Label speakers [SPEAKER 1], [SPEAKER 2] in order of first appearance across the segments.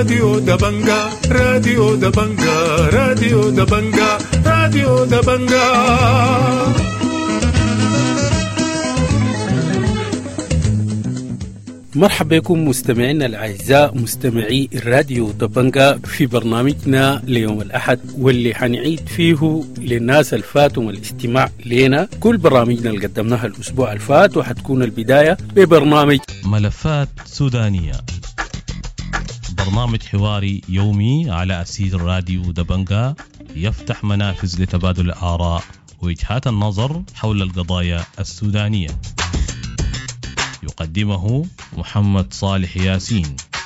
[SPEAKER 1] راديو دبنجا راديو دبنجا راديو دبنجا راديو دبنجا.
[SPEAKER 2] مرحبا بكم مستمعينا الأعزاء مستمعي الراديو دبنجا في برنامجنا ليوم الأحد، واللي حنعيد فيه للناس الفاتهم الاستماع لنا كل برامجنا اللي قدمناها الأسبوع الفات، وحتكون البداية ببرنامج
[SPEAKER 3] ملفات سودانية، برنامج حواري يومي على أسير راديو دبنجا يفتح منافذ لتبادل الآراء ووجهات النظر حول القضايا السودانية. يقدمه محمد صالح ياسين.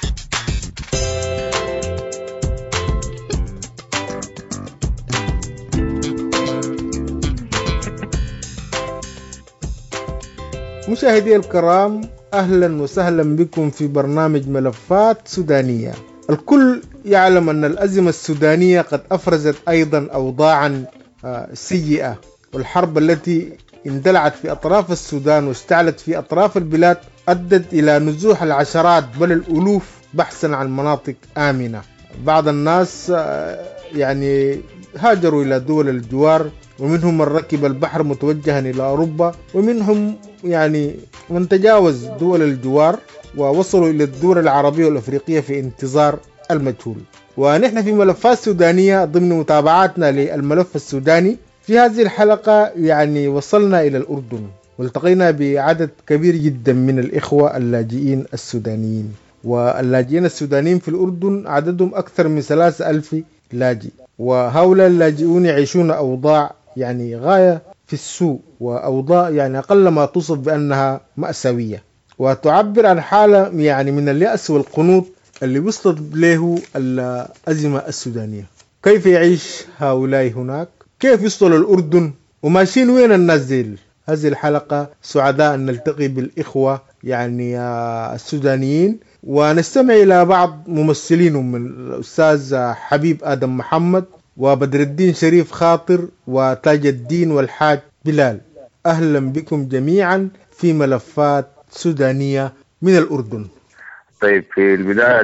[SPEAKER 4] مشاهدي الكرام، أهلا وسهلا بكم في برنامج ملفات سودانية. الكل يعلم أن الأزمة السودانية قد أفرزت أيضا أوضاعا سيئة، والحرب التي اندلعت في أطراف السودان واشتعلت في أطراف البلاد أدت إلى نزوح العشرات بل الألوف بحثا عن مناطق آمنة. بعض الناس هاجروا إلى دول الجوار، ومنهم من ركب البحر متوجها إلى أوروبا، ومنهم من تجاوز دول الجوار ووصلوا إلى الدول العربية والأفريقية في انتظار المجهول. ونحن في ملفات سودانية ضمن متابعاتنا للملف السوداني في هذه الحلقة وصلنا إلى الأردن، والتقينا بعدد كبير جدا من الإخوة اللاجئين السودانيين. واللاجئين السودانيين في الأردن عددهم أكثر من 3,000 لاجئ، وهؤلاء اللاجئون يعيشون أوضاع غاية في السوء، وأوضاع أقل ما توصف بأنها مأساوية، وتعبر عن حالة من اليأس والقنوط اللي وصلت له الأزمة السودانية. كيف يعيش هؤلاء هناك؟ كيف يوصلوا الأردن؟ وماشيين وين الناس ديل؟ هذه الحلقة سعداء أن نلتقي بالإخوة السودانيين، ونستمع إلى بعض ممثلينهم من الأستاذ حبيب آدم محمد وبدر الدين شريف خاطر وتاج الدين والحاج بلال. أهلا بكم جميعا في ملفات سودانية من الأردن.
[SPEAKER 5] طيب، في البداية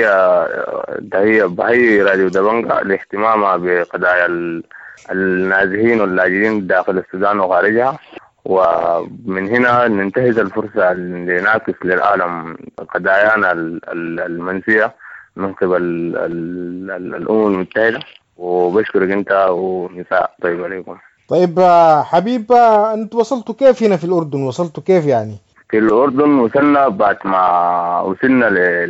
[SPEAKER 5] تحية بحيي راديو دبنجا لاهتمامها بقضايا النازحين واللاجئين داخل السودان وخارجها، ومن هنا ننتهز الفرصة لنعكس للعالم قضايانا المنسية من قبل الأمم المتحدة. وبشكرك أنت ونساء. طيب عليكم.
[SPEAKER 4] طيب حبيب، أنت وصلتوا كيف هنا في الأردن؟ وصلتوا كيف
[SPEAKER 5] في الأردن وصلنا بعد ما وصلنا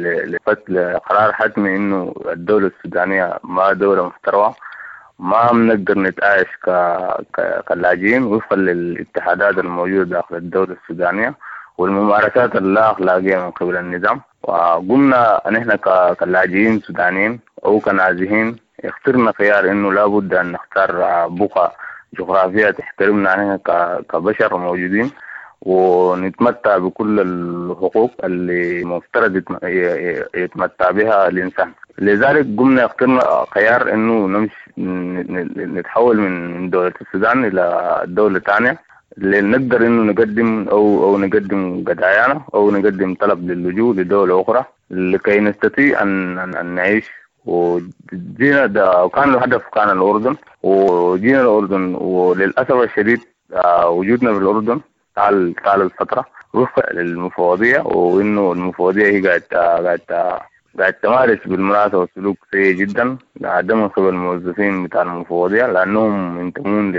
[SPEAKER 5] لقرار حتمي إنه الدولة السودانية ما دولة محترمة، ما بنقدر نتعايش كلاجئين وفقا للاتحادات الموجودة داخل الدولة السودانية والممارسات اللا أخلاقية من قبل النظام. وقمنا أن إحنا كلاجئين سودانيين أو كنازحين اخترنا خيار إنه لابد أن نختار بقعة جغرافية تحترمنا نحن كبشر موجودين، ونتمتع بكل الحقوق اللي مفترض يتمتع بها الإنسان. لذلك قمنا اخترنا خيار إنه نمشي نتحول من دولة السودان إلى دولة ثانية، اللي نقدر إنه نقدم أو نقدم قضايانا أو نقدم طلب للجوء لدولة أخرى لكي نستطيع أن نعيش. وجينا وكان الهدف كان الأردن، وجينا الأردن، وللأسف الشديد وجودنا في الأردن طال الفترة وفق للمفوضية، وإنه المفوضية هي قاعد تمارس بالمناسبة سلوك سيء جدا من قبل الموظفين بتاع المفوضية، لأنهم ينتمون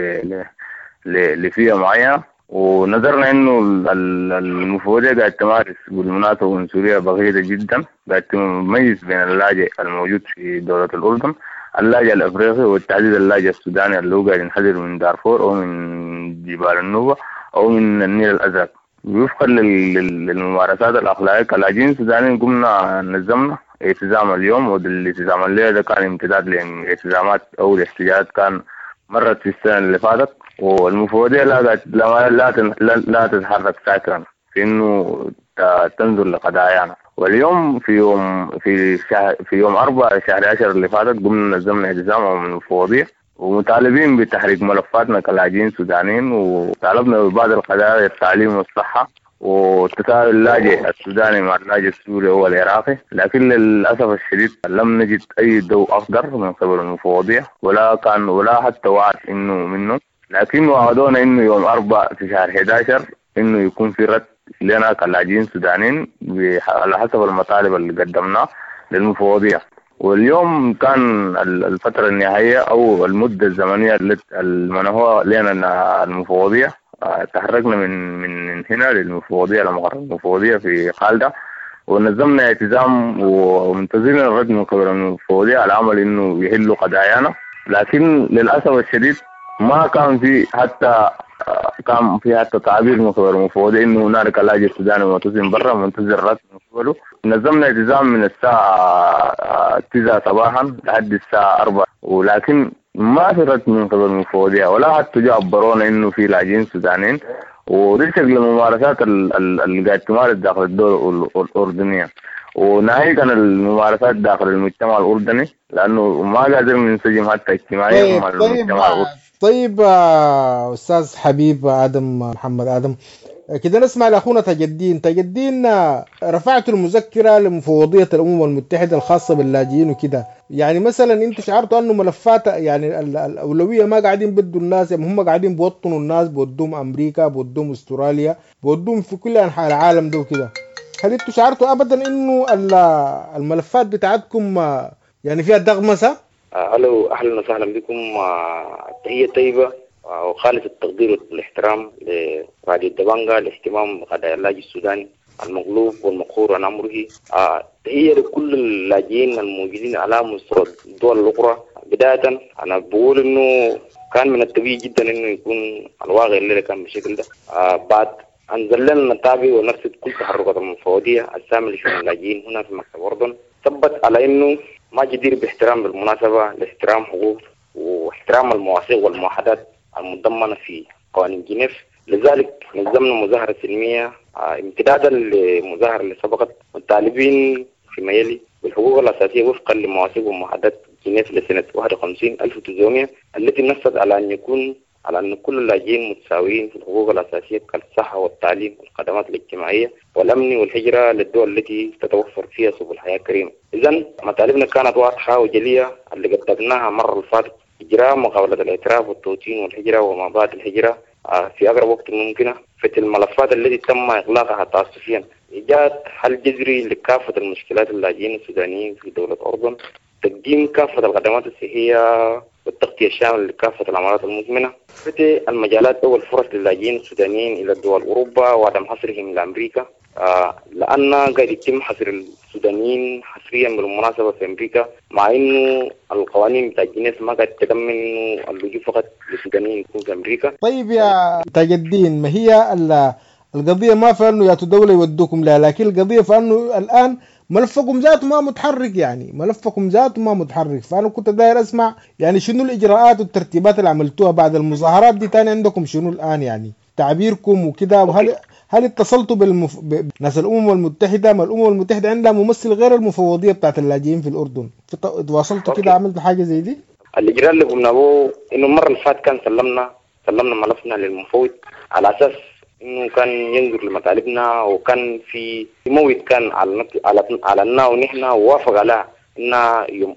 [SPEAKER 5] لفئة معينة. ونظرنا إنه المفوضية قاعد تمارس بالمناسبة عنصرية بغيضة جدا، قاعد تميز بين اللاجئ الموجود في دولة الأردن، اللاجئ الأفريقي، والتحديد اللاجئ السوداني اللي هو قاعد ينحدر من دارفور أو من جبال النوبة أو من النيل الأزرق. وفقا للممارسات الأخلاقية كلاجئين سودانيين قمنا نظمنا التزام اليوم، والالتزام الليلة ده كان امتداد لالتزامات أو الاحتجاجات كان مرت في السنة اللي فاتت. والمفوضية لا تتحرك ساكنا في إنه تنظر لقضايانا. واليوم في يوم 4 شهر 10 اللي فاتت قمنا نظمنا التزام من المفوضية ومطالبين بتحريك ملفاتنا كلاجئين سودانيين، وطالبنا ببعض القضايا التعليم والصحة وتساوي اللاجئ السوداني مع اللاجئ السوري هو العراقي، لكن للأسف الشديد لم نجد أي ضوء أخضر من قبل المفوضية ولا حتى وعد إنه منه، لكن وعدونا إنه يوم 4 في شهر 11 إنه يكون في رد لنا كلاجئين سودانيين على حسب المطالب اللي قدمناه للمفوضية. واليوم كان الفترة النهائية أو المدة الزمنية المنهوة لنا المفوضية. تحركنا من هنا للمفوضية لمقر المفوضية في خالدة، ونظمنا اعتزام ومنتظرين الرد من قبل المفوضية على عمل إنه يحلوا قضايانا، لكن للأسف الشديد ما كان في حتى تعبير من قبل المفوضية إنه هنالك لاجئ سوداني معتصم برا منتظر الرد من قبله. نظمنا اعتزام من الساعة 9 صباحا لحد الساعة 4، ولكن ما في رد من قبل المفوضية ولا حتى جاء عبرونا إنه في لاجئين سودانيين، ودي شكل الممارسات اللي قاعد تمارس داخل الدولة الأردنية. ونهاية كان الممارسات داخل المجتمع الأردني لأنه ما قادر ننسجم حتى اجتماعيا مع المجتمع الأردني.
[SPEAKER 4] طيب أستاذ حبيب آدم محمد آدم، كده نسمع لأخونا تاج الدين رفعت المذكرة لمفوضية الأمم المتحدة الخاصة باللاجئين وكده، يعني مثلا أنت شعرتوا أنه ملفات يعني الأولوية ما قاعدين بدوا الناس، يعني هم قاعدين بوطنوا الناس، بودوم أمريكا، بودوم أستراليا، بودوم في كل أنحاء العالم ده وكده. هل أنتوا شعرتوا أبدا إنه الملفات بتاعتكم يعني فيها دغمسة؟
[SPEAKER 6] ألو، أهلا وسهلا بكم. تحية طيبة وخالص التقدير والاحترام لراديو دبنجا لاهتمام بقضايا اللاجئ السوداني المغلوب والمقهور عن أمره. تحية لكل اللاجئين الموجودين على مستوى الدول الأخرى. بداية أنا بقول إنه كان من الطبيعي جدا إنه يكون الواقع الليلة كان بالشكل ده. بعد أن زلنا نتابع ونرصد كل تحركات المفوضية السامية لشؤون اللاجئين هنا في مكتب الأردن، ثبت على إنه ما جدير باحترام بالمناسبة لاحترام حقوق واحترام المواثيق والمعاهدات المضمنة في قوانين جنيف. لذلك نظمنا مظاهرة سلمية امتدادا لمظاهرة اللي سبقت، مطالبين فيما يلي بالحقوق الأساسية وفقا لمواثيق ومعاهدات جنيف لسنة 51 التي نصت على أن كل اللاجئين متساويين في الحقوق الأساسية كالصحة والتعليم والخدمات الاجتماعية والأمن والهجرة للدول التي تتوفر فيها سبل حياة كريمة. إذن مطالبنا كانت واضحة وجلية اللي قدمناها مرة الفاتت: إجراء مقابلة الاعتراف والتوطين والهجرة وما بعد الهجرة في أقرب وقت ممكنة، فتح الملفات التي تم إغلاقها تعسفيا، إيجاد حل جذري لكافة المشكلات اللاجئين السودانيين في دولة الأردن، تقديم كافة الخدمات الصحية والتغطية الشاملة لكافة العمليات المزمنة، فتح المجالات والفرص للاجئين السودانيين إلى الدول أوروبا وعدم حصرهم لأمريكا، لأن قاعد يتم حصر السودانيين حصريا بالمناسبة في أمريكا، مع إنه القوانين بتاع جنيف ما قاعد تضمن إنه اللجوء فقط للسودانيين يكون في أمريكا.
[SPEAKER 4] طيب يا تاج الدين، ما هي القضية ما في أنه يأتوا دولة يودوكم لها، لكن القضية في أنه الآن ملفكم ذاته ما متحرك، يعني ملفكم ذاته ما متحرك. فأنا كنت داير أسمع يعني شنو الإجراءات والترتيبات اللي عملتوها بعد المظاهرات دي، تاني عندكم شنو الآن يعني تعبيركم وكده، وهل اتصلتوا بناس الأمم المتحدة؟ ما الأمم المتحدة عندها ممثل غير المفوضية بتاعت اللاجئين في الأردن، تواصلتوا كده عملت حاجة زي دي؟
[SPEAKER 6] الإجراء اللي قمنا به إنه المرة اللي فاتت كان سلمنا ملفنا للمفوض على أساس إنه كان ينظر لمطالبنا، وكان في موعد كان على ونحن ووافق على إن يوم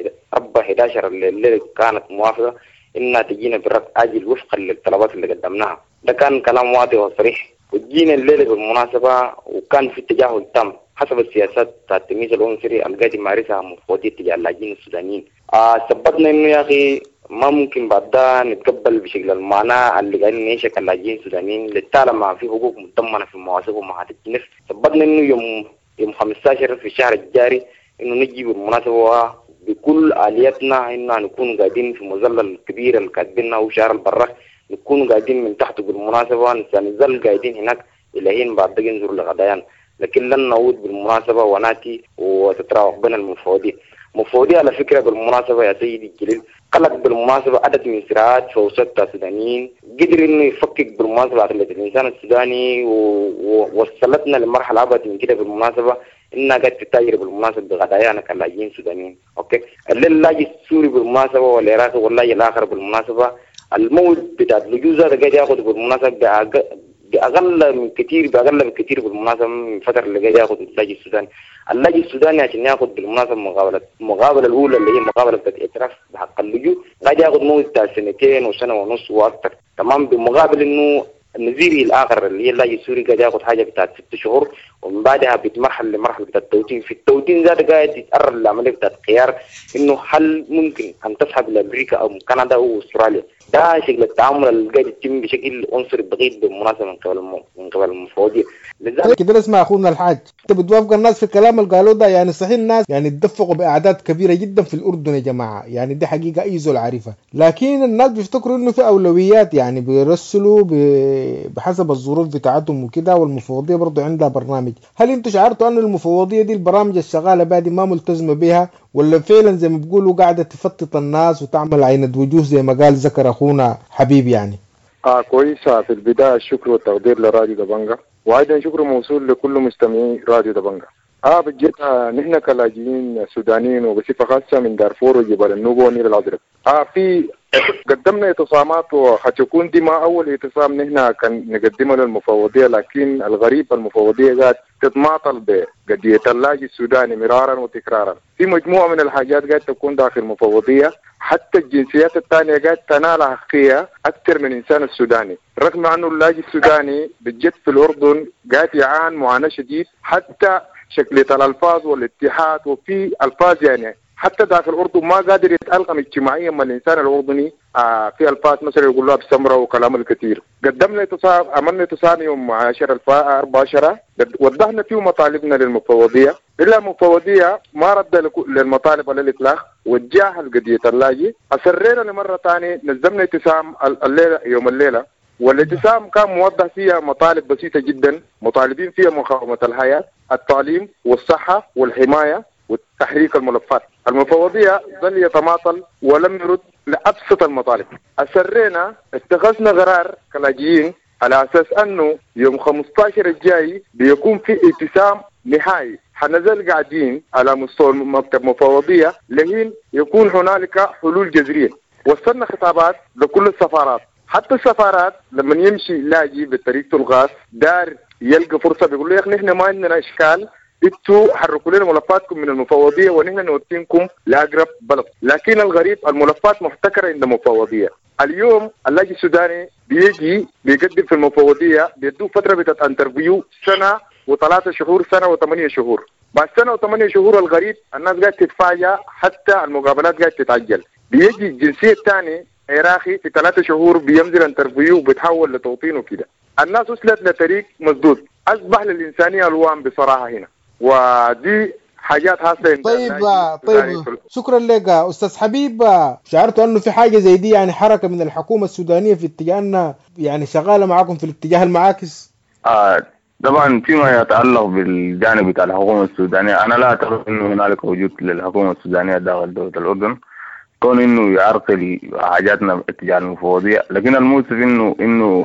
[SPEAKER 6] 4/11 الليلة كانت موافقة إنها تجينا برد آجل وفقا للطلبات اللي قدمناها. ده كان كلام واضح وصريح، وجينا الليلة بالمناسبة وكان في تجاهل تام حسب السياسات بتاعت التمييز العنصري اللي قاعد يمارسها مفوضية تجاه اللاجئين السودانيين. ثبتنا إنه يا أخي ما ممكن بعد ده نتقبل بشكل المعاناة اللي قاعدين نعيشها كلاجئين سودانيين للطالما في حقوق مضمنة في مواثيق ومعاهدات جنيف. ثبتنا إنه يوم 15 في الشهر الجاري إنه نجي بالمناسبة بكل آلياتنا إننا نكون قاعدين في مظلة الكبيرة اللي كاتبينها وشارع البراح، نكون قاعدين من تحت بالمناسبة، نظل قاعدين هناك إلى حين بعد ده ننظر لغدايان، لكن لن نعود بالمناسبة وناتي وتتراوح بين المفوضية على فكرة بالمناسبة يا سيدي الجليل قلق بالمناسبة عدد من صراعات في وسط السودانيين، قدر إنه يفكك بالمناسبة عقلية الإنسان السوداني ووصلتنا لمرحلة أبعد من كده بالمناسبة إنها قد تتاجر بالمناسبة بغدايانا كلاجئين سودانيين. أوكي، اللاجئ السوري بالمناسبة والعراقي واللاجئ الآخر بالمناسبة الموت بتاع اللجوء هذا قاعد ياخذ بالمناسبة بأقل من كثير بالمناسبة من الفترة اللي قاعد ياخذ اللاجئ السوداني. اللاجئ السوداني عشان ياخذ بالمناسبة المقابلة الأولى اللي هي مقابلة الاعتراف بحق اللجوء قاعد ياخذ موت بتاع 2 وسنة ونص وأكثر. تمام. بمقابل إنه النظيري الآخر اللي هي اللاجئ السوري قاعد ياخذ حاجة بتاعت 6 شهور، ومن بعدها بيتمرحل لمرحلة بتاع التوطين. في التوطين ذاته قاعد يتقرر العملية بتاعت خيار إنه هل ممكن أن تسحب لأمريكا أو كندا أو أستراليا. ده شكل التعامل اللي قاعد يتم بشكل عنصري بغيض بالمناسبة من قبل المفوضية.
[SPEAKER 4] كده اسمع أخونا الحاج، أنت بتوافق الناس في الكلام اللي قالوا ده؟ يعني صحيح الناس يعني اتدفقوا بأعداد كبيرة جدا في الأردن يا جماعة، يعني دي حقيقة أي زول عارفها، لكن الناس بيفتكروا إنه في أولويات، يعني بيرسلوا بحسب الظروف بتاعتهم وكده، والمفوضية برضو عندها برنامج. هل انتوا شعرتوا أن المفوضية دي البرامج الشغالة بعد ما ملتزمة بها، ولا فعلا زي ما بيقولوا قاعدة تفتت الناس وتعمل عينة وجوه زي ما قال ذكر أخونا حبيب يعني؟
[SPEAKER 7] كويسة. في البداية الشكر والتقدير لراديو دبنجة، وأيضا شكر موصول لكل مستمعي راديو دبنجة. بجد نحن كلاجئين سودانيين وبصفة خاصة من دارفور وجبل النوبة والنيل الأزرق في قدمنا اعتصامات، وحتكون دي ما أول اعتصام نحن كان نقدمه للمفوضية، لكن الغريب المفوضية قاعد تتماطل بقضية اللاجئ السوداني مرارا وتكرارا. في مجموعة من الحاجات قاعد تكون داخل المفوضية، حتى الجنسيات الثانية قاعد تنال حقية أكثر من الإنسان السوداني، رغم أنه اللاجئ السوداني بجد في الأردن قاعد يعاني معاناة شديد، حتى شكلية الألفاظ والاتحاد، وفي ألفاظ يعني حتى داخل الأردن ما قادر يتألقم اجتماعيا مع الإنسان الأردني. في ألفاظ مثلا يقول له بسمرة وكلام الكثير. قدمنا اتصال، عملنا اتصال يوم 10/14 وضحنا فيه مطالبنا للمفوضية، إلا المفوضية ما رد للمطالب على الإطلاق وجاهل قضية اللاجئ. أسرينا لمرة ثانية نزلنا اتصام الليلة يوم الليلة، والاتسام كان موضح فيها مطالب بسيطة جدا، مطالبين فيها مقاومة الحياة، التعليم والصحة والحماية وتحريك الملفات. المفوضية ظل يتماطل ولم يرد لأبسط المطالب. أسرينا اتخذنا قرار كلاجئين على أساس أنه يوم 15 الجاي بيكون في اتسام نهائي، حنزل قاعدين على مستوى مكتب مفوضية لحين يكون هنالك حلول جذرية. وصلنا خطابات لكل السفارات، حتى السفارات لما يمشي لاجئ بطريقة الغاز دار يلقى فرصة بيقول له يا أخي نحن ما عندنا إشكال، انتوا حركوا لنا ملفاتكم من المفوضية ونحن نوديكم لأقرب بلد. لكن الغريب الملفات محتكرة عند المفوضية. اليوم اللاجئ السوداني بيجي بيقدم في المفوضية، بيدوه فترة بتاعت انترفيو 1 و3 شهور، 1 و8 شهور. بعد 1 و8 شهور الغريب الناس قاعد تتفاجأ، حتى المقابلات قاعد تتعجل. بيجي الجنسية الثاني عراقي في 3 شهور بينزل انترفيو وبيتحول لتوطين وكده. الناس وصلت لطريق مسدود، أصبح للإنسانية ألوان بصراحة هنا، ودي حاجات حاصلة.
[SPEAKER 4] طيب شكرا لك أستاذ حبيب. شعرتوا أنه في حاجة زي دي يعني حركة من الحكومة السودانية في اتجاهنا يعني شغالة معاكم في الاتجاه المعاكس؟
[SPEAKER 5] طبعا فيما يتعلق بالجانب بتاع الحكومة السودانية، أنا لا أعتقد أنه هنالك وجود للحكومة السودانية داخل دولة الأردن كون إنه يعرقل حاجاتنا اتجاه المفوضية. لكن المؤسف إنه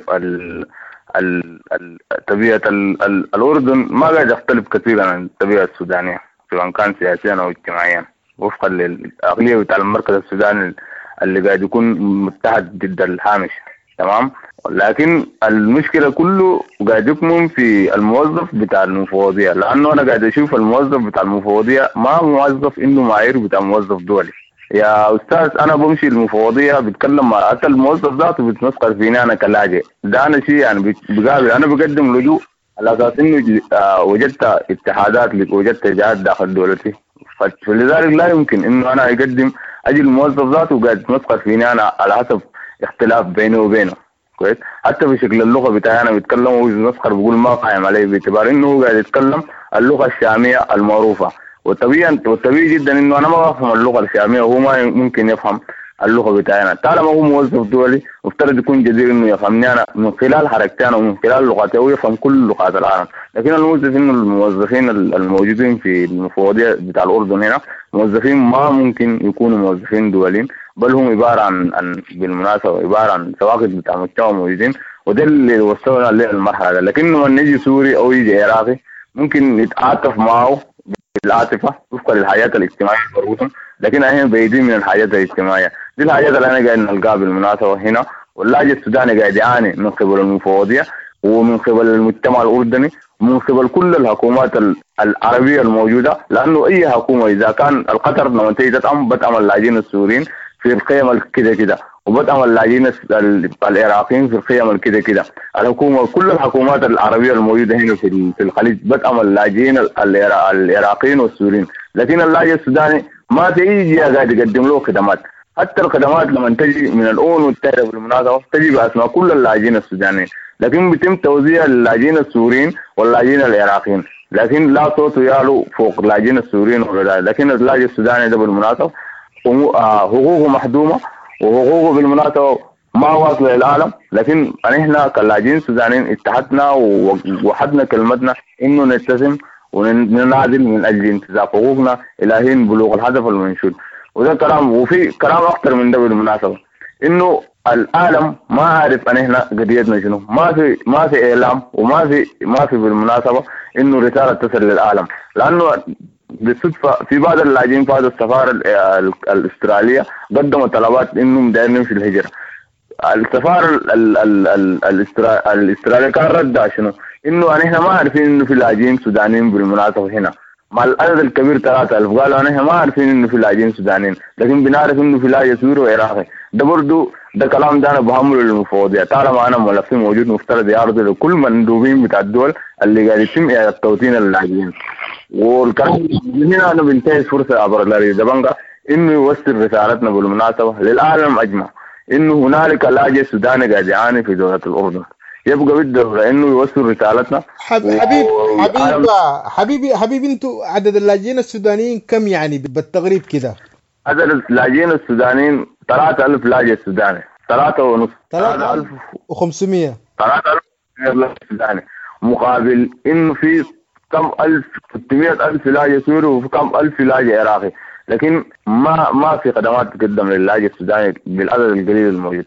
[SPEAKER 5] طبيعة الأردن ما قاعد يختلف كثيرا عن الطبيعة السودانية، سواء كان سياسيا أو اجتماعيا، وفقا للعقلية بتاع المركز السوداني اللي قاعد يكون متحد ضد الهامش. تمام. لكن المشكلة كله قاعد يكمن في الموظف بتاع المفوضية، لأنه أنا قاعد أشوف الموظف بتاع المفوضية ما موظف إنه معايير بتاع موظف دولي. يا أستاذ أنا بمشي المفوضية بتكلم مع حتى الموظف ذاته بتمسكر فيني أنا كلاجئ، ده أنا شيء يعني بقابل أنا بقدم لجوء على أساس إنه وجدت اتحادات لك، وجدت جهات داخل دولتي، فلذلك لا يمكن إنه أنا أقدم أجي الموظف ذاته وقاعد يتمسكر فيني أنا على حسب اختلاف بينه وبينه. كويس. حتى بشكل اللغة بتاعي أنا بيتكلم ويتمسكر بيقول ما قايم عليه، باعتبار إنه هو قاعد يتكلم اللغة الشامية المعروفة، والطبيعي جدا انه انا ما بفهم اللغه الشاميه وهو ما ممكن يفهم اللغه بتاعنا. طالما هو موظف دولي مفترض يكون جدير انه يفهمني انا من خلال حركتي انا ومن خلال لغتي، ويفهم كل لغات العالم. لكن المؤسف انه الموظفين الموجودين في المفوضيه بتاع الاردن هنا موظفين ما ممكن يكونوا موظفين دوليين، بل هم عباره عن بالمناسبه عباره عن سواقط بتاع مجتمع موجودين، وده اللي وصلنا للمرحله. لكن لما يجي سوري او يجي عراقي ممكن يتعاطف معه بالعاطفة وفقا للحياة الاجتماعية المربوطة، لكن احنا بعيدين من الحياة الاجتماعية. دي الحاجات اللي انا قاعد نلقاها بالمناسبة هنا. واللاجئ السوداني قاعد يعاني من قبل المفوضية ومن قبل المجتمع الأردني ومن قبل كل الحكومات العربية الموجودة، لأنه أي حكومة إذا كان القطر لما تيجي تتعمل بتعمل اللاجئين السوريين في القيم كده وبتعمل اللاجئين العراقيين في القيم كده. الحكومة كل الحكومات العربية الموجودة هنا في الخليج بتعمل اللاجئين العراقيين والسوريين، لكن اللاجئ السوداني ما تيجي قاعد يقدم له خدمات. حتى الخدمات لما تجي من الأونو والتالي بالمناسبة تجي بأسماء كل اللاجئين السودانيين، لكن بيتم توزيع اللاجئين السوريين واللاجئين العراقيين، لكن لا صوت يالو فوق اللاجئين السوريين ولا. لكن اللاجئ السوداني ده بالمناسبة حقوقه محدومة وحقوقه بالمناسبة ما واصلة للعالم، لكن احنا كلاجئين السودانيين اتحدنا ووحدنا كلمتنا انه نتسم وننادل من اجل انتزاع حقوقنا الى حين بلوغ الهدف المنشود. وده كلام، وفي كلام اكثر من ده بالمناسبة، انه العالم ما عارف ان احنا قضيتنا شنو، ما في اعلام وما في بالمناسبة انه رسالة تصل للعالم، لانه بالصدفة في بعض اللاجئين في هذا السفارة الاسترالية قدموا طلبات انهم دايرين في الهجرة. السفارة الاسترالية كان ردها شنو؟ انه احنا ما عارفين انه في لاجئين سودانيين بالمناسبة هنا، مع العدد الكبير 3000 قالوا احنا ما عارفين انه في لاجئين سودانيين، لكن بنعرف انه في لاجئ سوري وعراقي. ده برضه ده كلام ده انا بحمله للمفوضية، طالما انا ملفي موجود مفترض يعرضوا لكل مندوبين بتاع الدول اللي قاعد يتم توطين اللاجئين. والكلام هنا انا بنتهز فرصة عبر راديو دبنجا انه يوصل رسالتنا بالمناسبة للعالم اجمع انه هنالك لاجئ سوداني قاعد يعاني في دولة الاردن، يبقى بالدولة انه يوصل رسالتنا.
[SPEAKER 4] حبيبي انتوا عدد اللاجئين السودانيين كم يعني بالتقريب كده؟
[SPEAKER 5] عدد اللاجئين السودانيين 3000 لاجئ سوداني، 3.5
[SPEAKER 4] 3500
[SPEAKER 5] لاجئ سوداني، مقابل انه في كم 600,000 لاجئ سوري وفي كم 1000 لاجئ عراقي، لكن ما في خدمات تقدم للاجئ السوداني بالعدد القليل الموجود.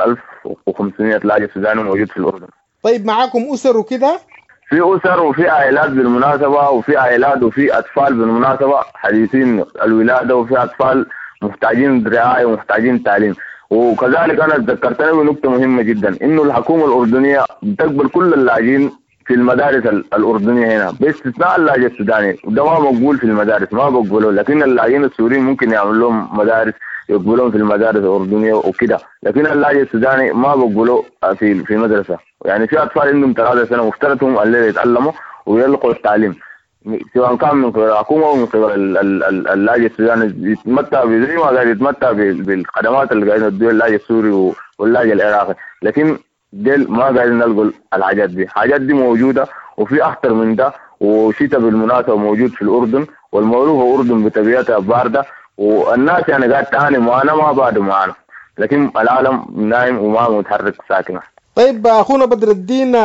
[SPEAKER 5] 3500 لاجئ سوداني موجود في الأردن.
[SPEAKER 4] طيب معاكم أسر وكده؟
[SPEAKER 5] في أسر وفي عائلات بالمناسبة، وفي عائلات وفي أطفال بالمناسبة حديثين الولادة، وفي أطفال محتاجين رعاية ومحتاجين تعليم. وكذلك أنا تذكرتني بنقطة مهمة جدا، إنه الحكومة الأردنية بتقبل كل اللاجئين في المدارس الأردنية هنا باستثناء اللاجئ السوداني، وده ما مقبول في المدارس، ما بقبلوا، لكن اللاجئين السوريين ممكن يعمل لهم مدارس يقبلون في المدارس الأردنية وكده، لكن اللاجئ السوداني ما بقبلوا في مدرسة. يعني في أطفال عندهم 3 سنة مفترضهم اللي يتعلموا ويلقوا التعليم، سواء كان من قبل الحكومة ومن قبل اللاجئ السوداني يتمتع زي ما قاعد يتمتع بالخدمات اللي قاعدين يدوها اللاجئ السوري واللاجئ العراقي، لكن ديل ما قاعدين نلقوا الحاجات دي. الحاجات دي موجودة وفي أكتر من ده، وشتاء بالمناسبة موجود في الأردن، والمعروفة أردن بطبيعتها باردة، والناس يعني قاعد تعاني معانا ما بعد معانا، لكن العالم نايم وما متحرك ساكنة.
[SPEAKER 4] طيب أخونا بدر الدين،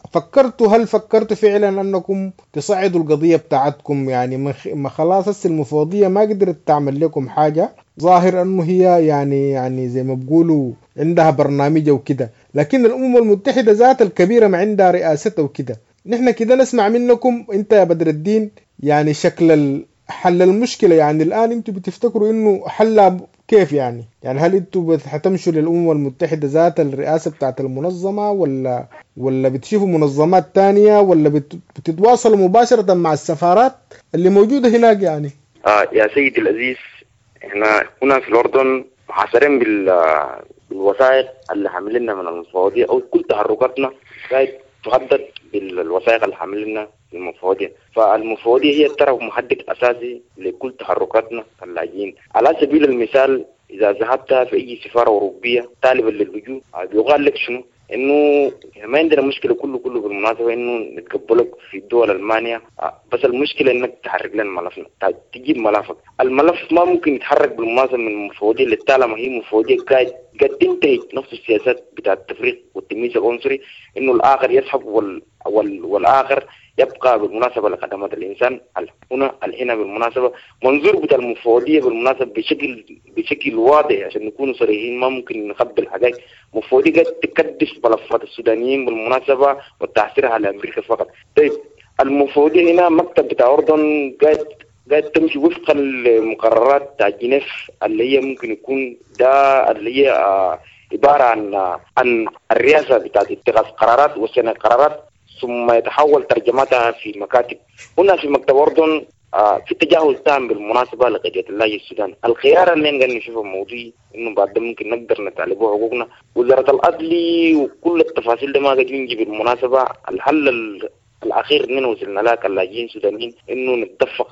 [SPEAKER 4] هل فكرتوا فعلا أنكم تصعدوا القضية بتاعتكم؟ يعني ما خلاص المفوضية ما قدرت تعمل لكم حاجة، ظاهر أنه هي يعني زي ما بقولوا عندها برنامج وكده، لكن الأمم المتحدة ذات الكبيرة ما عندها رئاسة وكده. نحن كده نسمع منكم أنت يا بدر الدين يعني شكل حل المشكلة. يعني الآن أنتوا بتفتكروا إنه حلها كيف؟ يعني هل أنتوا هتمشوا للأمم المتحدة ذات الرئاسة بتاعت المنظمة، ولا بتشوفوا منظمات تانية، ولا بتتواصلوا مباشرة مع السفارات اللي موجودة هناك؟ يعني
[SPEAKER 6] يا سيدي العزيز، احنا هنا في الأردن محاصرين بالوثائق اللي حاملينها من المفوضية، أو كل تحركاتنا قاعد تحدد بالوثائق اللي حاملينها المفوضية. فالمفوضية هي الطرف محدد أساسي لكل تحركاتنا اللاجئين. على سبيل المثال إذا ذهبت في أي سفارة أوروبية طالبا للجوء بيقال لك شنو؟ إنه ما عندنا مشكلة كله بالمناسبة إنه نتقبلك في الدول ألمانيا، بس المشكلة إنك تحرك لنا ملفنا، تجيب ملفك. الملف ما ممكن يتحرك بالمناسبة من المفوضية اللي طالما هي مفوضية قاعد تنتهج نفس السياسات بتاع التفريق والتمييز العنصري، إنه الآخر يسحب والآخر يبقى بالمناسبة لخدمات الإنسان. هنا بالمناسبة منظور بتاع المفوضية بالمناسبة بشكل واضح عشان نكونوا صريحين، ما ممكن نخبي الحقائق. المفوضية قاعد تكدس ملفات السودانيين بالمناسبة وتحصيرها على أمريكا فقط. طيب المفوضية هنا مكتب بتاع أردن قاعد تمشي وفق المقررات بتاع جنيف اللي هي ممكن يكون ده اللي هي عبارة عن الرئاسة بتاعت اتخاذ قرارات وصيانة قرارات ثم يتحول ترجمتها في مكاتب. هنا في مكتب أردن في تجاهل تام بالمناسبة لقضية اللاجئ السوداني. الخيار اللي نقدر نشوفه موضوعي إنه بعد ممكن نقدر نتعلبه حقوقنا. وزارة العدل وكل التفاصيل ده ما قادرين نجي بالمناسبة. الحل الأخير إننا وصلنا له كلاجئين سودانيين إنه نتفق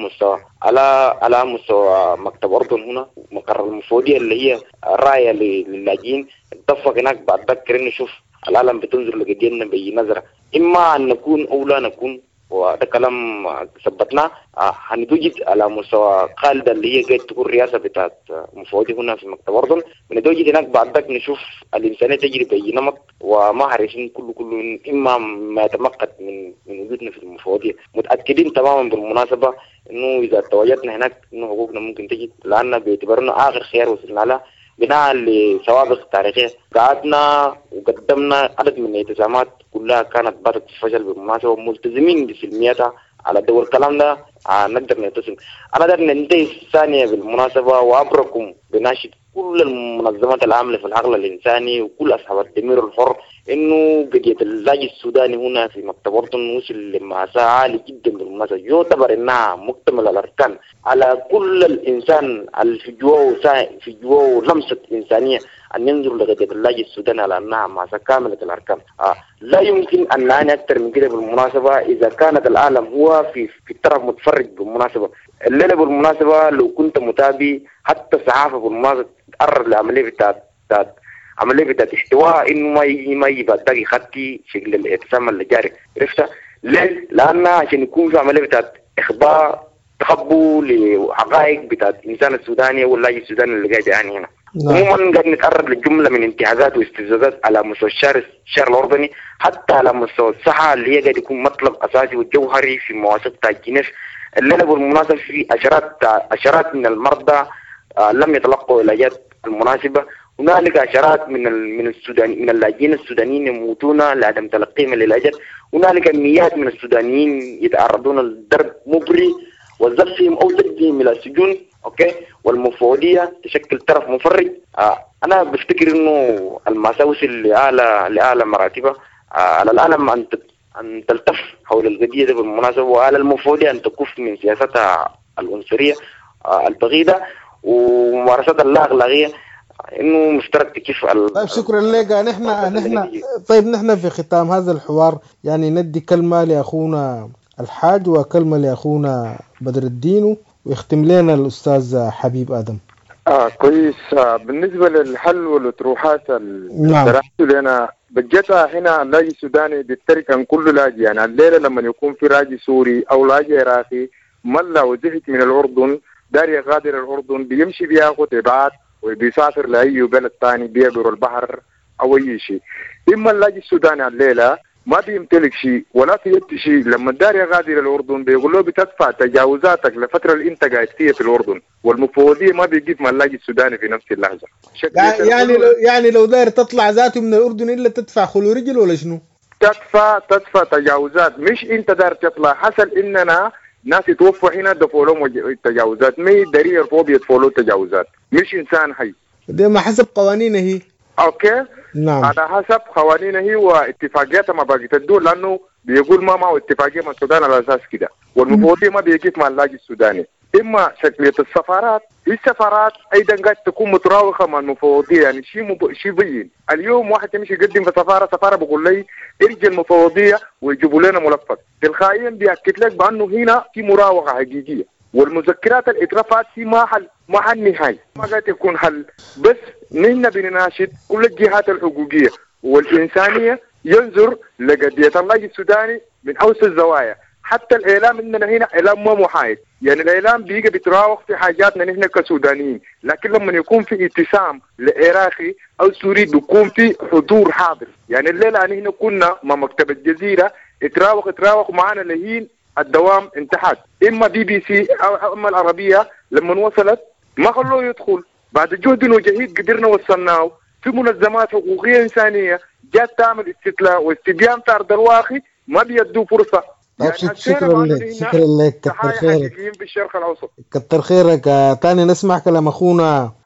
[SPEAKER 6] على مستوى مكتب أردن هنا مقر المفوضية اللي هي راية للاجئين. نتفق هناك بعد ذلك نشوف العالم بتنظر لقضيتنا بنظرة إما أن نكون أو لا نكون، وهذا كلام ثبتناه. هنتوجد على مستوى قالدة اللي هي قد تكون رئاسة بتاعت مفوضي هنا في مكتب أردن. بنتوجد هناك بعد ذلك نشوف الإنسانية تجري بأي نمط وما حريصين كله إما ما يتمكن من وجودنا في المفوضية. متأكدين تماما بالمناسبة إنه إذا تواجدنا هناك إنه حقوقنا ممكن تجد، لأن بيعتبرنا آخر خيار وصلنا له بناء لسوابق تاريخية. قعدنا وقدمنا عدد من الالتزامات كلها كانت باتت فشل بالمناسبة، وملتزمين بسلميتها على الدول. الكلام ده نقدر نلتزم. أنا قدر ننتهي ثانية بالمناسبة وأبركم بناشد كل المنظمات العاملة في العقل الإنساني وكل أصحاب الضمير الحر إنه قضية اللاجئ السوداني هنا في مكتب أردن وصل لمأساة عالي جدا بالمناسبة، يعتبر إنها مكتمل الأركان على كل الإنسان في جواه لمسة إنسانية أن ينظر لقضية اللاجئ السوداني على أنها مأساة كاملة الأركان. لا يمكن أن نعني أكثر من كده بالمناسبة. إذا كانت العالم هو في طرف متفرج بالمناسبة، الليلة بالمناسبة لو كنت متابع حتى الصحافة بالمناسبة تقرر لعملية بتاعت احتواء إنه ما يجي بعد ذلك يخطي شكل الاعتصام اللي جاري. عرفت ليه؟ لأن عشان يكون في عملية بتاعت إخبار تخبوا لحقائق بتاعت الإنسان السوداني واللاجئ السوداني اللي قاعد يعني هنا. عموما قاعد نتقرب للجملة من انتهاكات واستفزازات على مستوى الشارع الأردني، حتى على مستوى الصحة اللي هي قاعد يكون مطلب أساسي والجوهري في مواثيق الجنيف. الليلة بالمناسبة في عشرات من المرضى لم يتلقوا العلاجات المناسبة. هنالك عشرات من اللاجئين السودانيين يموتون لعدم تلقيهم العلاجات. هنالك مئات من السودانيين يتعرضون للضرب مبري وزفهم أو سجنهم إلى السجون. أوكي، والمفوضية تشكل طرف مفرج. أنا بفتكر إنه المأساة وصل لأعلى مراتبها. على العالم أن تلتف حول القضية بالمناسبة، وعلى المفوضية أن تكف من سياستها العنصرية البغيضة وممارسات اللاغلاغية إنه مشترك كيف.
[SPEAKER 4] طيب شكرا لك. نحن في ختام هذا الحوار يعني ندي كلمة لأخونا الحاج وكلمة لأخونا بدر الدين ويختم لنا الأستاذ حبيب آدم.
[SPEAKER 7] كويس. بالنسبة للحل والأطروحات اللي طرحتوا لنا بجتها هنا اللاجئ السوداني بيفترق عن كل لاجئ. يعني الليلة لما يكون في لاجئ سوري أو لاجئ عراقي ملا وزهق من الأردن دار يغادر الأردن بيمشي بياخد إبعاد وبيسافر لأي بلد ثاني بيعبر البحر أو أي شيء. إما اللاجئ السوداني الليلة ما بيمتلك شيء ولا في شيء. لما الدار يغادر الأردن بيقول له بتدفع تجاوزاتك لفترة اللي أنت قاعد فيها في الأردن، والمفوضية ما بيجيب مع اللاجئ السوداني في نفس اللحظة.
[SPEAKER 4] يعني لو داير تطلع ذاته من الأردن إلا تدفع خلو رجل ولا شنو؟
[SPEAKER 7] تدفع تجاوزات. مش أنت دار تطلع. حصل إننا ناس يتوفوا هنا دفعوا لهم تجاوزات. ما يقدر يرفعوا بيدفعوا له تجاوزات. مش إنسان حي.
[SPEAKER 4] ده ما حسب قوانينه هي.
[SPEAKER 7] اوكي
[SPEAKER 4] نعم.
[SPEAKER 7] على حسب قوانينه هي واتفاقياتها مع باقي الدول، لانه بيقول ما معه اتفاقيه مع السودان على اساس كده، والمفوضيه ما بيجيك مع اللاجئ السوداني. اما شكليه السفارات، السفارات ايضا قاعد تكون متراوخه مع المفوضيه. يعني شيء بين. اليوم واحد يمشي يقدم في سفاره بقول لي ارجع المفوضيه ويجيبوا لنا ملفق، تلقائيا بياكد لك بانه هنا في مراوغه حقيقيه، والمذكرات اللي اترفعت في ما حل نهائي، ما قاعد يكون حل. بس نحن بنناشد كل الجهات الحقوقيه والانسانيه ينظر لقضيه اللاجئ السوداني من اوسع الزوايا. حتى الاعلام عندنا هنا اعلام ما محايد، يعني الاعلام بيجي بيتراوغ في حاجاتنا نحن كسودانيين، لكن لما يكون في اتسام لعراقي او سوري بيكون في حضور حاضر. يعني الليله نحن كنا مع مكتب الجزيره اتراوغ معنا لهين الدوام انتهت. اما BBC او اما العربيه لما وصلت ما خلوه يدخل، بعد جهد وجهيد قدرنا وصلناه. في منظمات حقوقيه انسانيه جات تعمل استطلاع واستبيان في ارض الواقع ما بيدوا فرصه.
[SPEAKER 4] يعني شكرا لك كتر خيرك
[SPEAKER 7] في الشرق الاوسط.
[SPEAKER 4] كتر خيرك. تاني نسمع كلام اخونا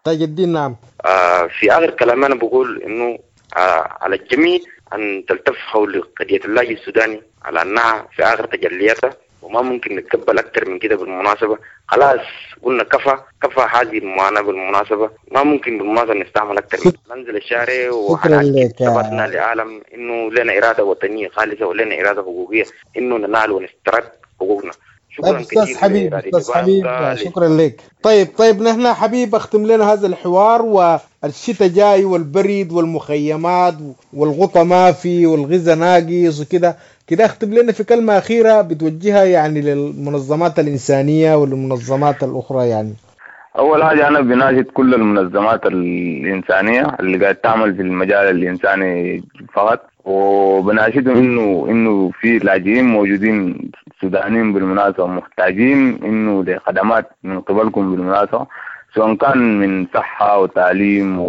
[SPEAKER 4] تاج الدين نعم.
[SPEAKER 6] في آخر كلام أنا بقول إنه على الجميع أن تلتف حول قضية اللاجئ السوداني على أنها في آخر تجلياتها، وما ممكن نتقبل أكثر من كده. بالمناسبة خلاص قلنا كفى هذه المعاناة. بالمناسبة ما ممكن بالمناسبة نستعمل أكثر. ننزل الشارع وثبتنا لعالم إنه لنا إرادة وطنية خالصة ولنا إرادة حقوقية إنه ننال ونسترد حقوقنا. شكرا
[SPEAKER 4] أستاذ حبيب، أستاذ حبيب شكرا لك. طيب نحن حبيب اختم لنا هذا الحوار، والشتاء جاي والبرد والمخيمات والغطى ما في والغذاء ناقص وكده اختم لنا في كلمة أخيرة بتوجهها يعني للمنظمات الإنسانية والمنظمات الأخرى. يعني
[SPEAKER 5] أول حاجة أنا بناشد كل المنظمات الإنسانية اللي قاعد تعمل في المجال الإنساني فقط، وبناشدهم إنه في لاجئين موجودين سودانيين بالمناسبة محتاجين إنه لخدمات من قبلكم بالمناسبة، سواء كان من صحة وتعليم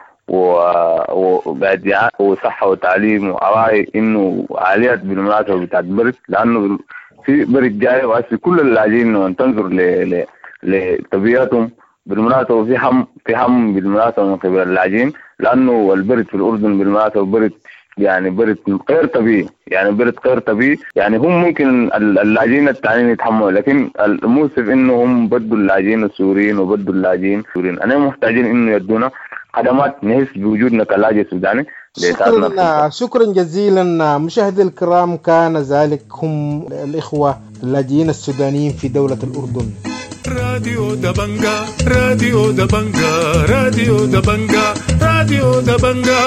[SPEAKER 5] وصحة وتعليم وأراعي إنه عاليات بالمناسبة بتاعت برد، لأنه في برد جاي وأسي كل اللاجئين وأن تنظر لطبيعتهم بالمناسبة، وفي هم بالمناسبة من قبل اللاجئين، لأنه البرد في الأردن بالمناسبة برد غير طبيعي، يعني برد غير طبيعي. يعني هم ممكن اللاجئين التانيين يتحملوا، لكن المؤسف إنه هم بدوا اللاجئين السوريين وبدوا اللاجئين السوريين. أنا محتاجين إنه يدونا خدمات نحس بوجودنا كلاجئ سوداني.
[SPEAKER 4] شكرا جزيلا. مشاهدي الكرام، كان ذلك هم الإخوة اللاجئين السودانيين في دولة الأردن.
[SPEAKER 1] راديو دبنجا، راديو دبنجا، راديو دبنجا، راديو دبنجا.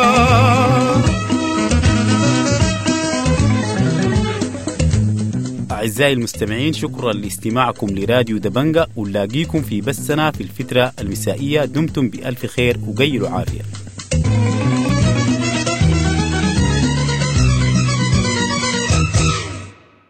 [SPEAKER 8] أعزائي المستمعين، شكرا لاستماعكم لراديو دبنجا، ونلاقيكم في بثنا في الفترة المسائية. دمتم بألف خير وقيلوا عافية.